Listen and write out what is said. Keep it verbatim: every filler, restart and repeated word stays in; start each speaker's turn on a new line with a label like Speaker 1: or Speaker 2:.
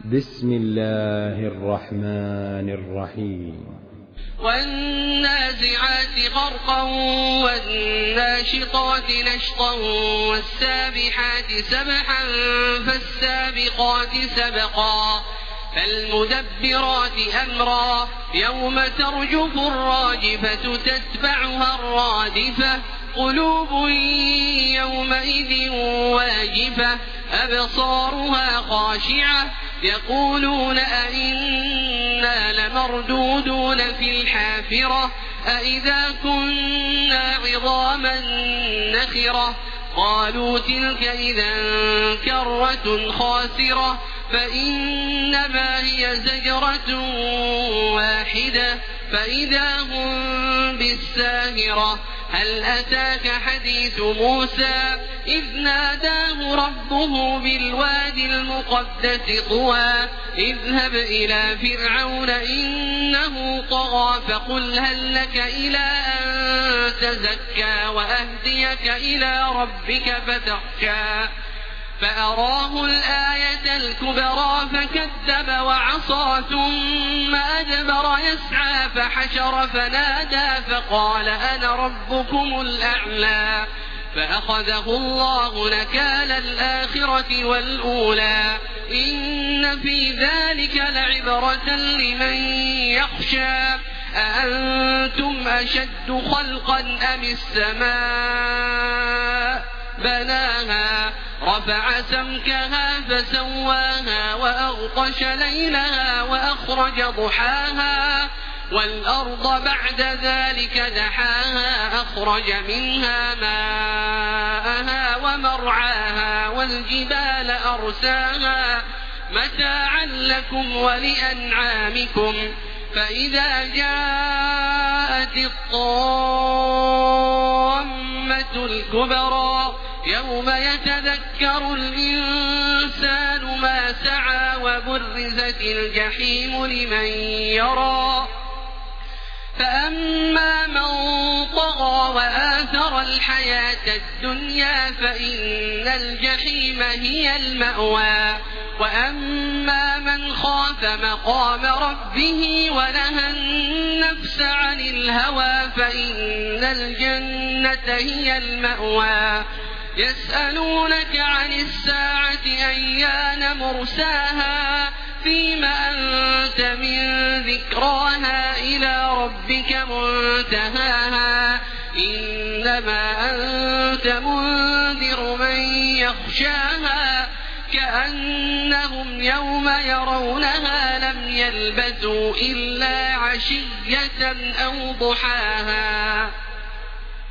Speaker 1: بسم الله الرحمن الرحيم.
Speaker 2: والنازعات غرقا والناشطات نشطا والسابحات سبحا فالسابقات سبقا فالمدبرات أمرا يوم ترجف الراجفة تتبعها الرادفة قلوب يومئذ واجفة أبصارها خاشعة يقولون أئنا لمردودون في الحافرة أئذا كنا عظاما نخرة قالوا تلك إذا كرة خاسرة فإنما هي زجرة واحدة فإذا هم بالساهرة هل أتاك حديث موسى إذ ناداه ربه بالوادي المقدس طوى اذهب إلى فرعون إنه طغى فقل هل لك إلى أن تزكى وأهديك إلى ربك فتخشى فأراه الآية الكبرى فكذب وعصى ثم أدبر يسعى فحشر فنادى فقال أنا ربكم الأعلى فأخذه الله نكال الآخرة والأولى إن في ذلك لعبرة لمن يخشى أأنتم أشد خلقا أم السماء بناها رفع سمكها فسواها وأغطش ليلها وأخرج ضحاها والأرض بعد ذلك دحاها أخرج منها ماءها ومرعاها والجبال أرساها متاعا لكم ولأنعامكم فإذا جاءت الطامة الكبرى يوم يتذكر الإنسان ما سعى وبرزت الجحيم لمن يرى فأما من طغى وآثر الحياة الدنيا فإن الجحيم هي المأوى وأما من خاف مقام ربه ونهى النفس عن الهوى فإن الجنة هي المأوى يسألونك عن الساعة أيان مرساها فيم أنت من ذكراها إلى ربك منتهاها إنما أنت منذر من يخشاها كأنهم يوم يرونها لم يلبثوا إلا عشية أو ضحاها.